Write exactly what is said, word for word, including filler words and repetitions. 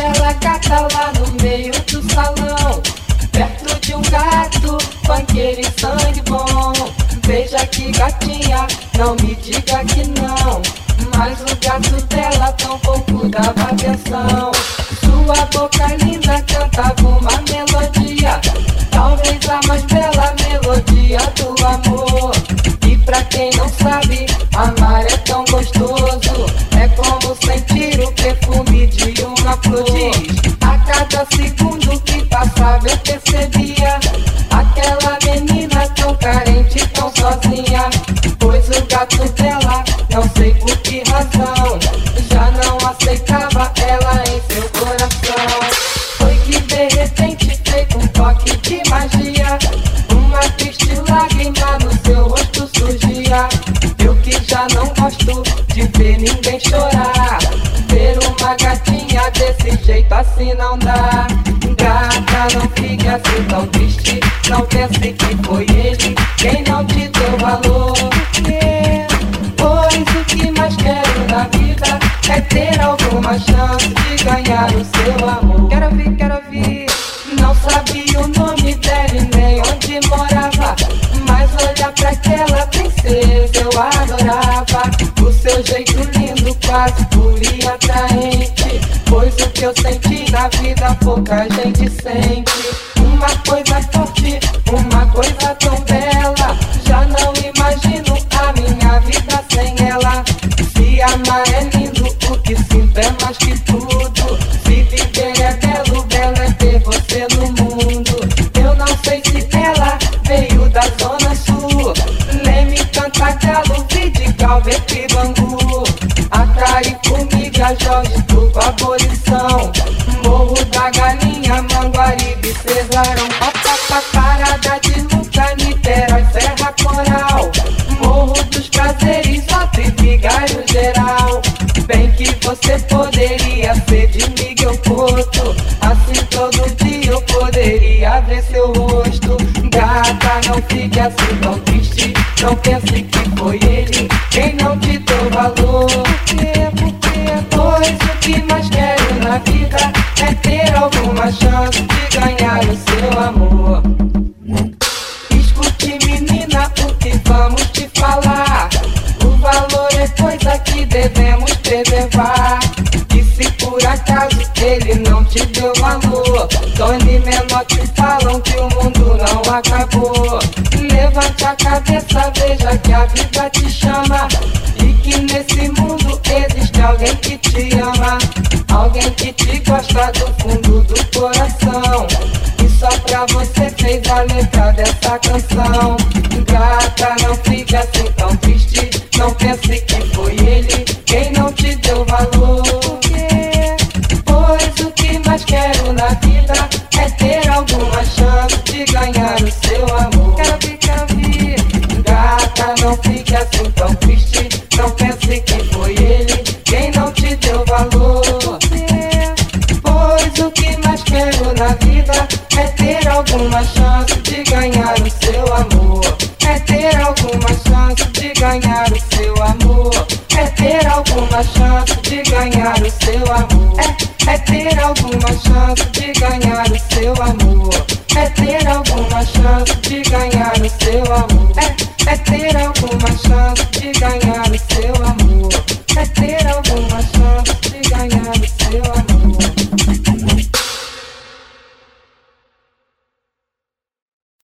aquela gata lá no meio do salão, perto de um gato, funkeiro e sangue bom. Veja que gatinha, não me diga que não, mas o gato dela tampouco dava atenção. Sua boca linda cantava uma melodia, talvez a mais bela melodia do amor. E pra quem não sabe, amar é tão gostoso, é como sentir o perfume de uma flor. A cada segundo que passava eu percebia aquela menina tão carente, tão sozinha, pois o gato dela, não sei por que razão, já não aceitava ela em seu coração. Foi que de repente, feito um toque de magia, uma triste lágrima no seu rosto surgia. Eu que já não gosto de ver ninguém chorar, ver uma gatinha desse jeito assim não dá. Gata, não fique assim tão triste, não pense que foi ele quem não te deu valor. Pois o que mais quero na vida é ter alguma chance de ganhar o seu amor. Quero ouvir, quero ouvir. Não sabia o nome dela e nem onde morava, mas olhar pra aquela princesa eu adorava. O seu jeito lindo, quase puro e atraente, pois o que eu senti na vida pouca gente sente. Uma coisa forte, uma coisa tão bela, já não imagino a minha vida sem ela. Se amar é lindo, o que sinto é mais que tudo. Se viver é belo, belo é ter você no mundo. Eu não sei se ela veio da zona sul, Leme, Cantagalo, Vidigal, Betri, Bangu, Atari, Formiga, Jorge, Tuco, Abolição, Morro da Galinha, Manguaribe, Cesarão, Papapá, Parada de Luca, Niterói, Serra Coral, Morro dos Prazeres, Otri, Vigário Geral. Bem que você poderia ser de Miguel Couto, assim todo dia eu poderia ver seu rosto. Gata, não fique assim tão triste, não pense que foi ele quem não te deu valor. Por quê? Por quê? Pois o que mais quero na vida é ter alguma chance de ganhar o seu amor. Escute, menina, o que vamos te falar, o valor é coisa que devemos preservar. E se por acaso ele não te deu valor, Tony Menotti falam que o mundo não acabou. Levante a cabeça, veja que a vida te chama, e que nesse mundo existe alguém que te ama, alguém que te gosta do fundo do coração, e só pra você fez a letra dessa canção. Gata, não fique assim tão triste, não pense que foi ele quem não te deu valor. Pois o que mais quero na vida é ter alguma chance de ganhar o seu amor. Quero ouvir, quero ouvir. Gata, não fique assim tão triste, não pense que foi ele quem não te deu valor. Pois o que mais quero na vida é ter alguma chance de ganhar o seu amor. É ter alguma chance de ganhar o seu amor. É ter alguma chance de ganhar o seu amor. É, é ter alguma chance de ganhar o seu amor. É ter alguma chance de ganhar o seu amor. É, é ter alguma chance de ganhar o seu amor.